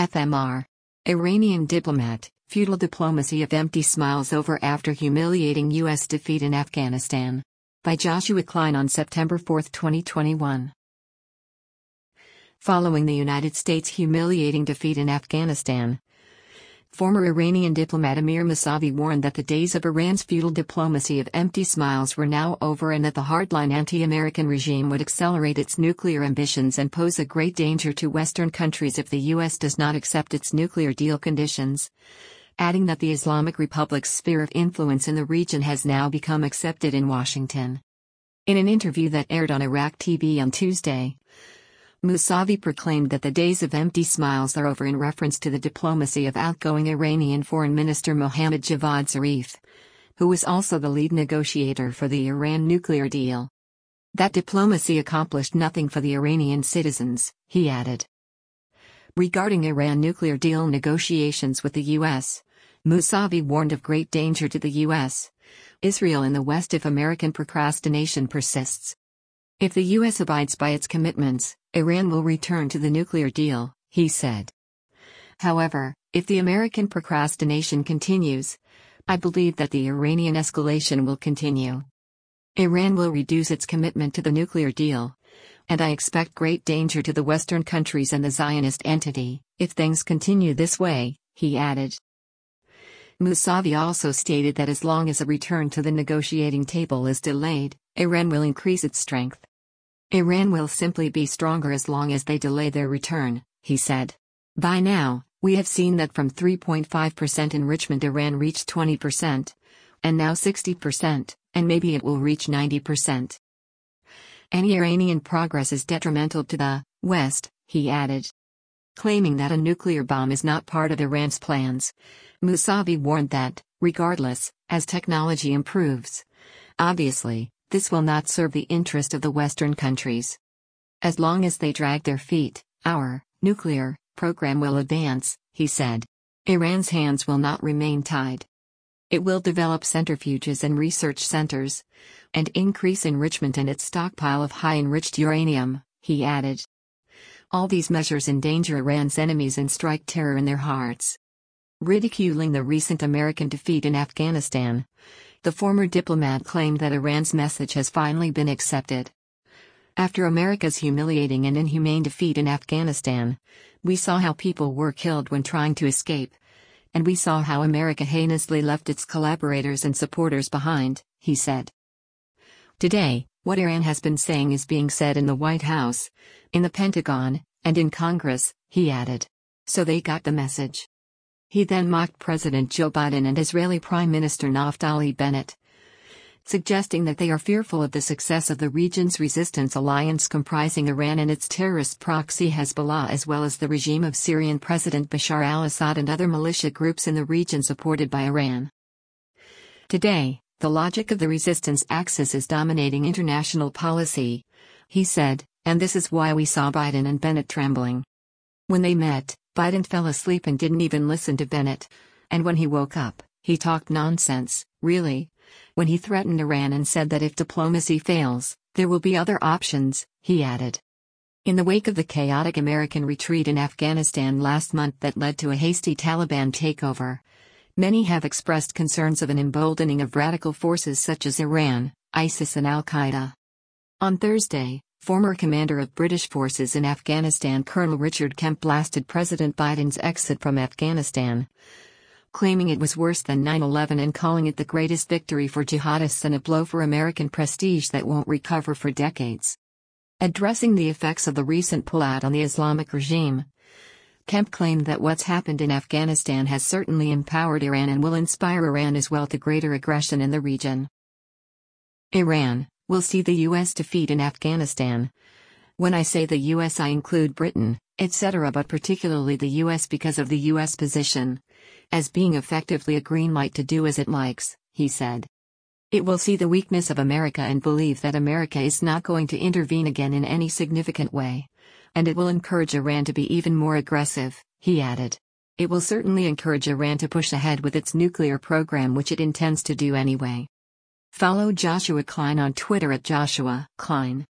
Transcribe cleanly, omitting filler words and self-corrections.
FMR. Iranian diplomat, futile diplomacy of empty smiles over after humiliating U.S. defeat in Afghanistan. By Joshua Klein on September 4, 2021. Following the United States' humiliating defeat in Afghanistan, former Iranian diplomat Amir Mousavi warned that the days of Iran's futile diplomacy of empty smiles were now over and that the hardline anti-American regime would accelerate its nuclear ambitions and pose a great danger to Western countries if the U.S. does not accept its nuclear deal conditions, adding that the Islamic Republic's sphere of influence in the region has now become accepted in Washington. In an interview that aired on Iraq TV on Tuesday, Mousavi proclaimed that the days of empty smiles are over in reference to the diplomacy of outgoing Iranian Foreign Minister Mohammad Javad Zarif, who was also the lead negotiator for the Iran nuclear deal. That diplomacy accomplished nothing for the Iranian citizens, he added. Regarding Iran nuclear deal negotiations with the U.S., Mousavi warned of great danger to the U.S., Israel and the West if American procrastination persists. If the U.S. abides by its commitments, Iran will return to the nuclear deal, he said. However, if the American procrastination continues, I believe that the Iranian escalation will continue. Iran will reduce its commitment to the nuclear deal, and I expect great danger to the Western countries and the Zionist entity, if things continue this way, he added. Mousavi also stated that as long as a return to the negotiating table is delayed, Iran will increase its strength. Iran will simply be stronger as long as they delay their return, he said. By now, we have seen that from 3.5% enrichment Iran reached 20%, and now 60%, and maybe it will reach 90%. Any Iranian progress is detrimental to the West, he added. Claiming that a nuclear bomb is not part of Iran's plans, Mousavi warned that, regardless, as technology improves, obviously, this will not serve the interest of the Western countries. As long as they drag their feet, our nuclear program will advance, he said. Iran's hands will not remain tied. It will develop centrifuges and research centers, and increase enrichment and its stockpile of high-enriched uranium, he added. All these measures endanger Iran's enemies and strike terror in their hearts. Ridiculing the recent American defeat in Afghanistan, the former diplomat claimed that Iran's message has finally been accepted. After America's humiliating and inhumane defeat in Afghanistan, we saw how people were killed when trying to escape, and we saw how America heinously left its collaborators and supporters behind, he said. Today, what Iran has been saying is being said in the White House, in the Pentagon, and in Congress, he added. So they got the message. He then mocked President Joe Biden and Israeli Prime Minister Naftali Bennett, suggesting that they are fearful of the success of the region's resistance alliance comprising Iran and its terrorist proxy Hezbollah as well as the regime of Syrian President Bashar al-Assad and other militia groups in the region supported by Iran. Today, the logic of the resistance axis is dominating international policy, he said, and this is why we saw Biden and Bennett trembling. When they met, Biden fell asleep and didn't even listen to Bennett, and when he woke up, he talked nonsense, really. When he threatened Iran and said that if diplomacy fails, there will be other options, he added. In the wake of the chaotic American retreat in Afghanistan last month that led to a hasty Taliban takeover, many have expressed concerns of an emboldening of radical forces such as Iran, ISIS and al-Qaeda. On Thursday, former commander of British forces in Afghanistan Colonel Richard Kemp blasted President Biden's exit from Afghanistan, claiming it was worse than 9/11 and calling it the greatest victory for jihadists and a blow for American prestige that won't recover for decades. Addressing the effects of the recent pullout on the Islamic regime, Kemp claimed that what's happened in Afghanistan has certainly empowered Iran and will inspire Iran as well to greater aggression in the region. Iran will see the U.S. defeat in Afghanistan. When I say the U.S. I include Britain, etc., but particularly the U.S. because of the U.S. position, as being effectively a green light to do as it likes, he said. It will see the weakness of America and believe that America is not going to intervene again in any significant way. And it will encourage Iran to be even more aggressive, he added. It will certainly encourage Iran to push ahead with its nuclear program, which it intends to do anyway. Follow Joshua Klein on Twitter at Joshua Klein.